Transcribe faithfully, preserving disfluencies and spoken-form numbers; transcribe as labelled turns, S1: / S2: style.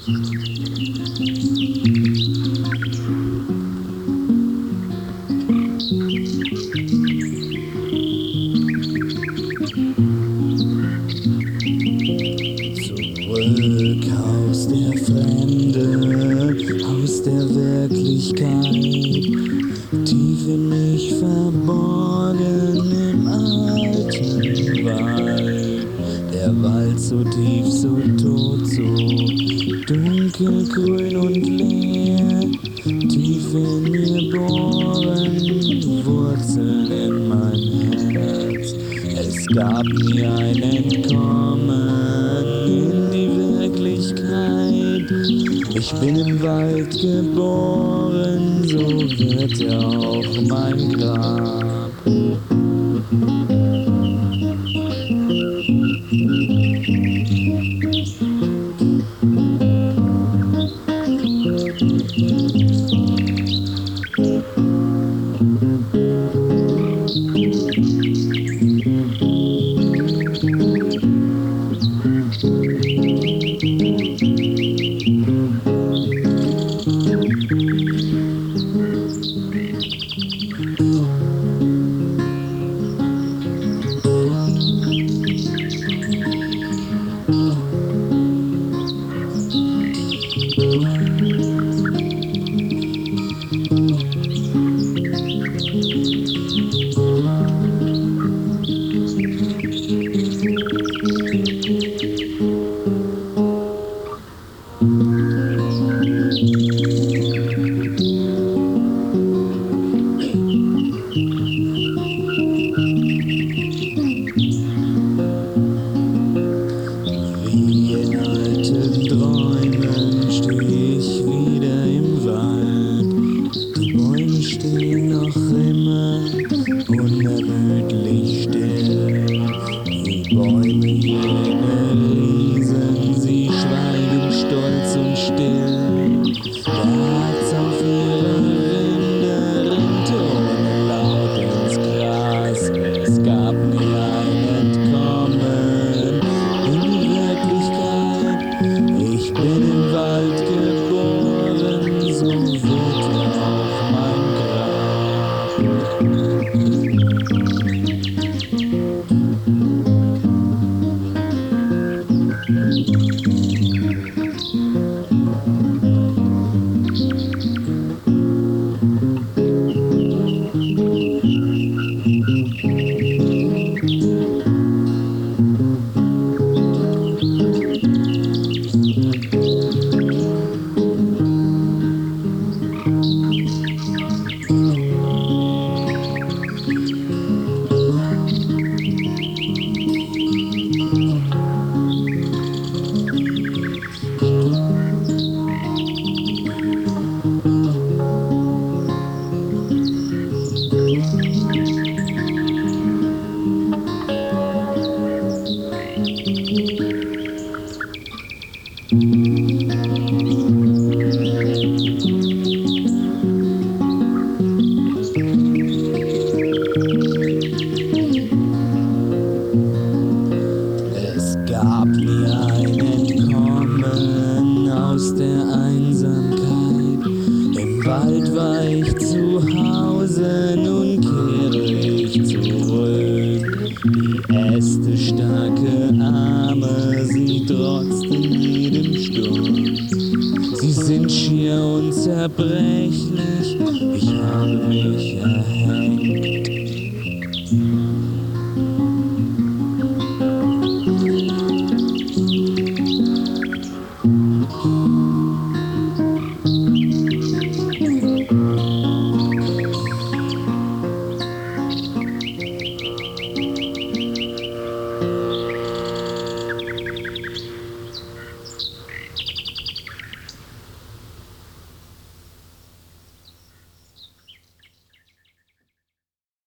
S1: Zurück aus der Fremde, aus der Wirklichkeit, tief in mich verborgen im alten Wald. Der Wald so tief, so tot, so dunkelgrün und leer, tief in mir bohren Wurzeln in mein Herz. Es gab mir ein Entkommen in die Wirklichkeit. Ich bin im Wald geboren, so wird er auch mein Grab. Wie in alten Träumen steh ich wieder im Wald. Die Bäume stehen noch immer unermüdlich still. Die Bäume, jene Riesen, sie schweigen stolz und still. Der Harz auf ihre Rinde rinnt ohne laut ins Gras. Es gab mir ein Entkommen in die Wirklichkeit. Ich bin im Wald geboren, so wird er auch mein Es gab mir ein Entkommen aus der Einsamkeit. Im Wald war ich zu Hause, nun kehre ich zurück. Die Äste, starke Arme, sie trotzten jedem Sturm. Sie sind schier unzerbrechlich, ich habe mich erhängt.